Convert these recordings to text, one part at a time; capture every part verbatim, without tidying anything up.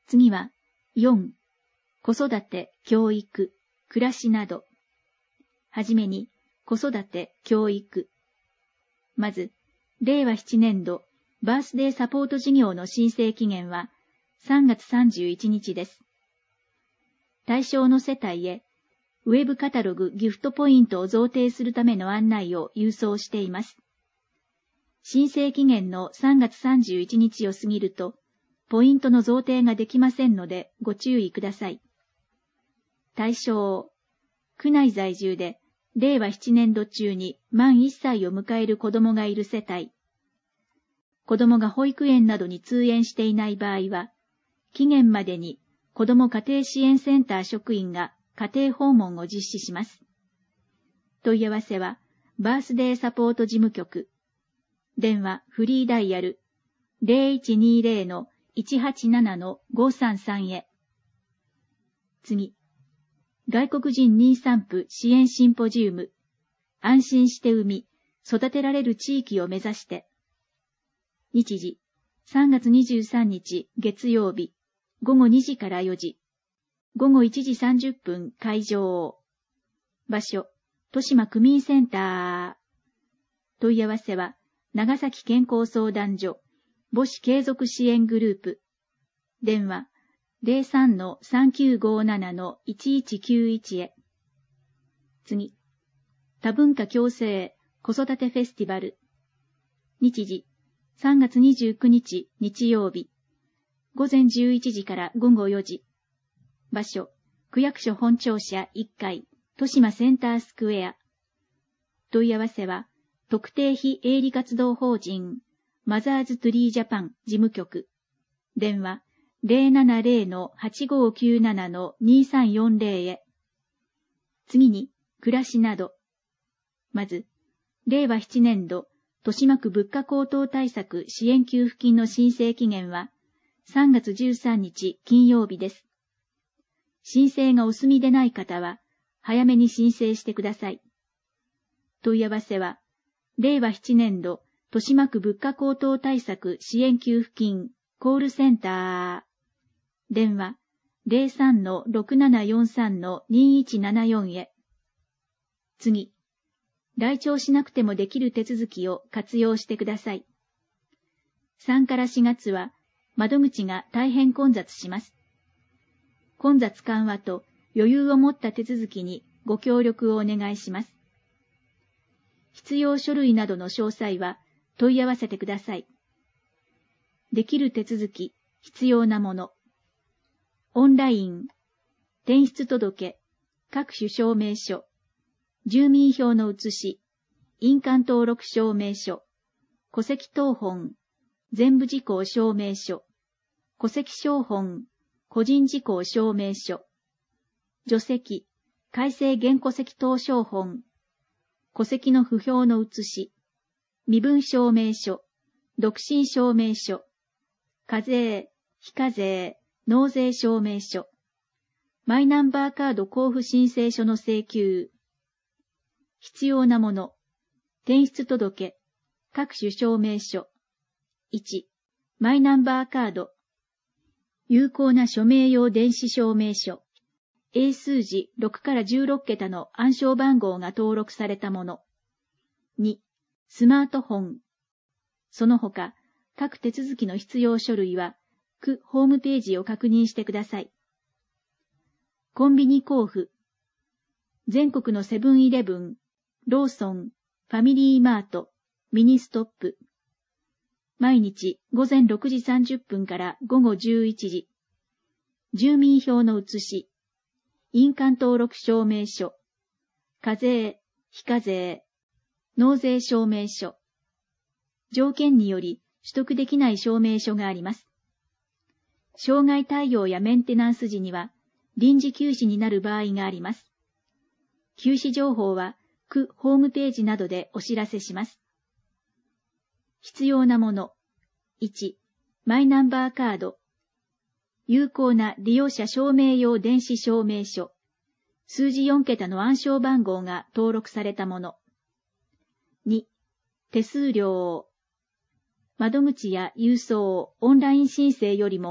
次は、よん、子育て、教育、暮らしなど。はじめに、子育て、教育。まず、れいわななねん度、バースデーサポート事業の申請期限はさんがつさんじゅういちにちです。対象の世帯へ、ウェブカタログギフトポイントを贈呈するための案内を郵送しています。申請期限のさんがつさんじゅういちにちを過ぎると、ポイントの贈呈ができませんのでご注意ください。対象、区内在住でれいわななねん度中に満いっさいを迎える子供がいる世帯。子供が保育園などに通園していない場合は、期限までに子ども家庭支援センター職員が家庭訪問を実施します。問い合わせは、バースデーサポート事務局。電話フリーダイヤル ゼロいちにゼロのいちはちななのごさんさん へ。次。外国人妊産婦支援シンポジウム。安心して産み、育てられる地域を目指して。日時、さんがつにじゅうさんにち月曜日、ごごにじからよじ。ごごいちじさんじゅっぷん会場。場所、豊島区民センター。問い合わせは、長崎健康相談所、母子継続支援グループ。電話、ゼロさんのさんきゅうごななのいちいちきゅういち へ。次。多文化共生子育てフェスティバル。日時、さんがつにじゅうくにち日曜日。ごぜんじゅういちじからごごよじ。場所、区役所本庁舎いっかい、豊島センタースクエア。問い合わせは、特定非営利活動法人、マザーズトゥリージャパン事務局。電話、ゼロななゼロのはちごきゅうななのにさんよんゼロ へ。次に、暮らしなど。まず、れいわななねん度、豊島区物価高騰対策支援給付金の申請期限は、さんがつじゅうさんにち金曜日です。申請がお済みでない方は、早めに申請してください。問い合わせは、れいわななねん度、豊島区物価高騰対策支援給付金コールセンター。電話、ゼロさんのろくななよんさんのにいちななよん へ。次。来庁しなくてもできる手続きを活用してください。さんからしがつは窓口が大変混雑します。混雑緩和と余裕を持った手続きにご協力をお願いします。必要書類などの詳細は問い合わせてください。できる手続き、必要なもの。オンライン、転出届、各種証明書。住民票の写し、印鑑登録証明書、戸籍謄本、全部事項証明書、戸籍抄本、個人事項証明書、除籍、改正原戸籍謄証本、戸籍の不評の写し、身分証明書、独身証明書、課税、非課税、納税証明書、マイナンバーカード交付申請書の請求、必要なもの、転出届、各種証明書。いち、マイナンバーカード。有効な署名用電子証明書。英数字ろくからじゅうろっけたの暗証番号が登録されたもの。に、スマートフォン。その他、各手続きの必要書類は、区ホームページを確認してください。コンビニ交付。全国のセブンイレブン、ローソン、ファミリーマート、ミニストップ。毎日ごぜんろくじさんじゅっぷんからごごじゅういちじ。住民票の写し、印鑑登録証明書、課税、非課税、納税証明書。条件により取得できない証明書があります。障害対応やメンテナンス時には臨時休止になる場合があります。休止情報は区ホームページなどでお知らせします。必要なもの。いち、マイナンバーカード。有効な利用者証明用電子証明書。数字よんけたの暗証番号が登録されたもの。に、手数料。窓口や郵送、オンライン申請よりも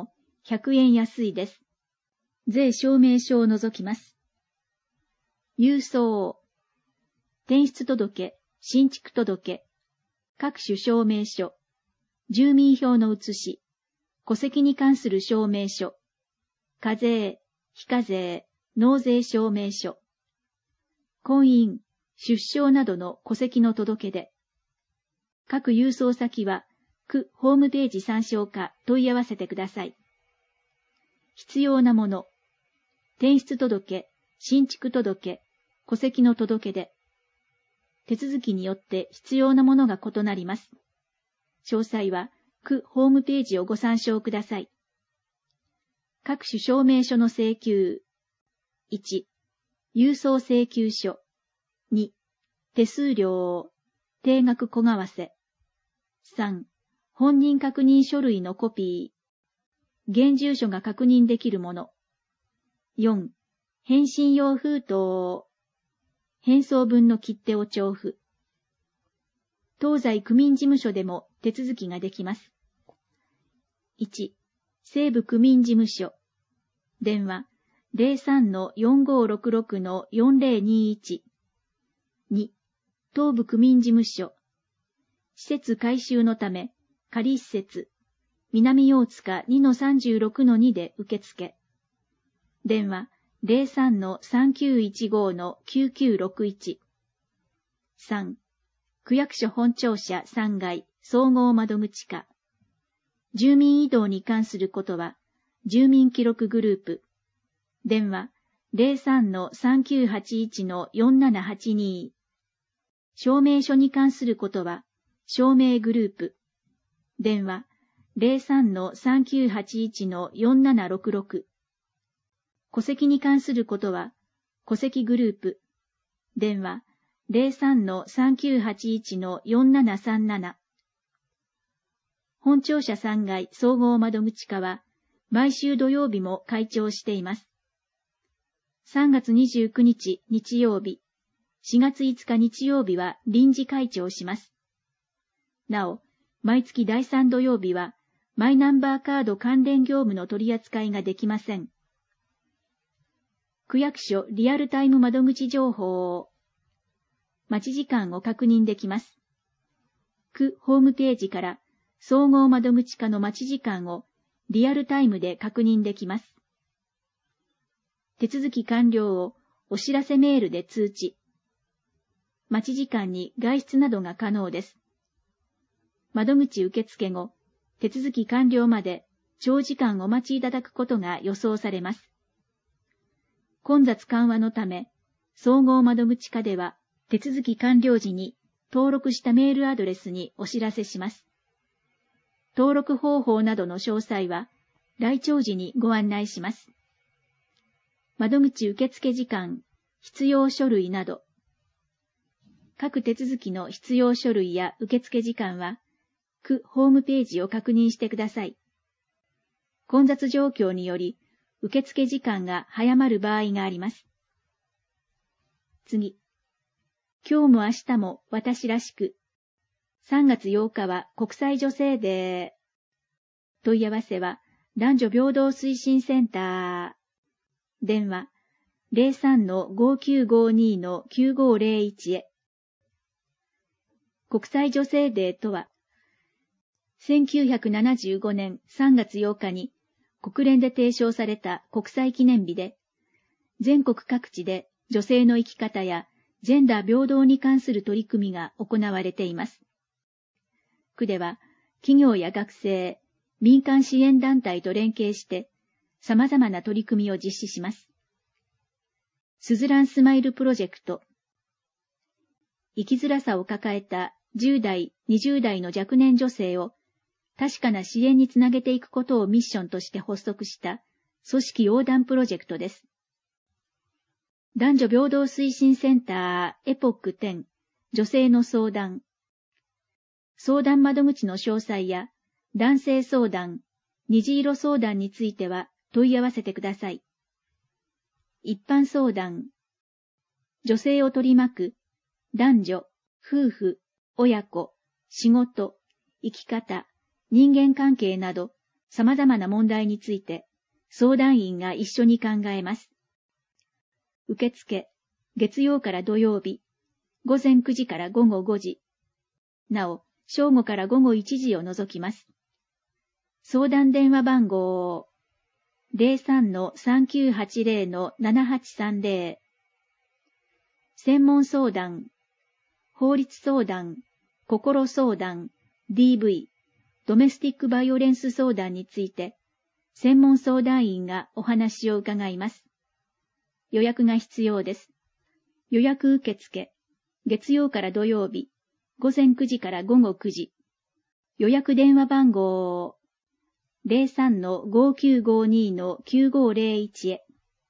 ひゃくえん安いです。税証明書を除きます。郵送。転出届、新築届、各種証明書、住民票の写し、戸籍に関する証明書、課税、非課税、納税証明書、婚姻、出生などの戸籍の届け出。各郵送先は、区ホームページ参照か問い合わせてください。必要なもの。転出届、新築届、戸籍の届け出。手続きによって必要なものが異なります。詳細は、区ホームページをご参照ください。各種証明書の請求。いち、郵送請求書。に、手数料、定額小為替。さん、本人確認書類のコピー。現住所が確認できるもの。よん、返信用封筒。返送分の切手を調布。東西区民事務所でも手続きができます。いち、西部区民事務所。電話 ゼロさんのよんごろくろくのよんぜろにいち。に、東部区民事務所。施設改修のため、仮施設、南大塚 にのさんじゅうろくのに で受付。電話 ゼロさんのさんきゅういちごのきゅうきゅうろくいち。さん、区役所本庁舎さんがい総合窓口課。住民移動に関することは、住民記録グループ。電話 ゼロさんのさんきゅうはちいちのよんななはちに。証明書に関することは、証明グループ。電話 ゼロさんのさんきゅうはちいちのよんななろくろく。戸籍に関することは、戸籍グループ。電話ゼロさんのさんきゅうはちいちのよんななさんなな。本庁舎さんがい総合窓口課は、毎週土曜日も開庁しています。さんがつにじゅうくにち日曜日、しがついつか日曜日は臨時開庁します。なお、毎月だいさん土曜日は、マイナンバーカード関連業務の取り扱いができません。区役所リアルタイム窓口情報を、待ち時間を確認できます。区ホームページから総合窓口課の待ち時間をリアルタイムで確認できます。手続き完了をお知らせメールで通知。待ち時間に外出などが可能です。窓口受付後、手続き完了まで長時間お待ちいただくことが予想されます。混雑緩和のため、総合窓口課では手続き完了時に登録したメールアドレスにお知らせします。登録方法などの詳細は来庁時にご案内します。窓口受付時間、必要書類など。各手続きの必要書類や受付時間は、区ホームページを確認してください。混雑状況により、受付時間が早まる場合があります。次。今日も明日も私らしく。さんがつようかは国際女性デー。問い合わせは男女平等推進センター。電話 ゼロさんのごきゅうごにのきゅうごゼロいち へ。国際女性デーとは、せんきゅうひゃくななじゅうごねんさんがつようかに国連で提唱された国際記念日で、全国各地で女性の生き方やジェンダー平等に関する取り組みが行われています。区では企業や学生、民間支援団体と連携して様々な取り組みを実施します。スズランスマイルプロジェクト。生きづらさを抱えたじゅうだい、にじゅうだいの若年女性を確かな支援につなげていくことをミッションとして発足した組織横断プロジェクトです。男女平等推進センターエポックじゅう女性の相談。相談窓口の詳細や男性相談、虹色相談については問い合わせてください。一般相談。女性を取り巻く男女、夫婦、親子、仕事、生き方、人間関係など様々な問題について、相談員が一緒に考えます。受付、月曜から土曜日、午前くじから午後ごじ。なお、正午から午後いちじを除きます。相談電話番号を ゼロさんのさんきゅうはちゼロのななはちさんゼロ。専門相談、法律相談、心相談、ディーブイ、ドメスティックバイオレンス相談について、専門相談員がお話を伺います。予約が必要です。予約受付、月曜から土曜日、午前くじから午後くじ。予約電話番号を ゼロさんのごきゅうごにのきゅうごゼロいち へ。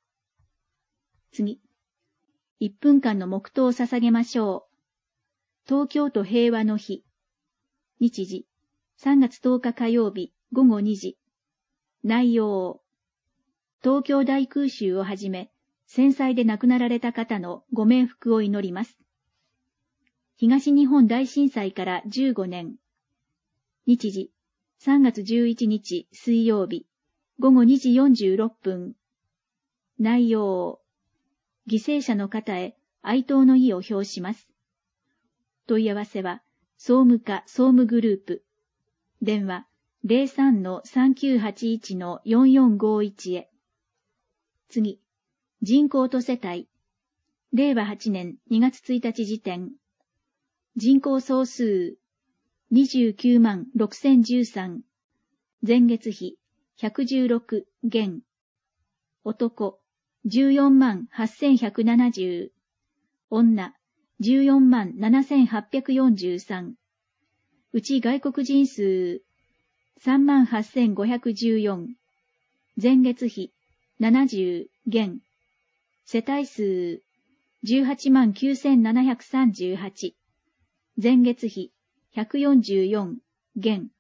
次。いっぷんかんの黙祷を捧げましょう。東京都平和の日。日時、さんがつとおか火曜日、午後にじ。内容。東京大空襲をはじめ、戦災で亡くなられた方のご冥福を祈ります。東日本大震災からじゅうごねん。日時、さんがつじゅういちにち水曜日、午後にじよんじゅうろっぷん。内容。犠牲者の方へ哀悼の意を表します。問い合わせは、総務課総務グループ。電話、ゼロさんのさんきゅうはちいちのよんよんごいち へ。次、人口と世帯。れいわはちねんにがつついたち時点。人口総数、にじゅうきゅうまんろくせんじゅうさん。前月比、ひゃくじゅうろく減。男、じゅうよんまんはっせんひゃくななじゅう。女、じゅうよんまんななせんはっぴゃくよんじゅうさん。うち外国人数、さんまんはっせんごひゃくじゅうよん。前月比、ななじゅう減。世帯数、じゅうはちまんきゅうせんななひゃくさんじゅうはち。前月比、ひゃくよんじゅうよん減。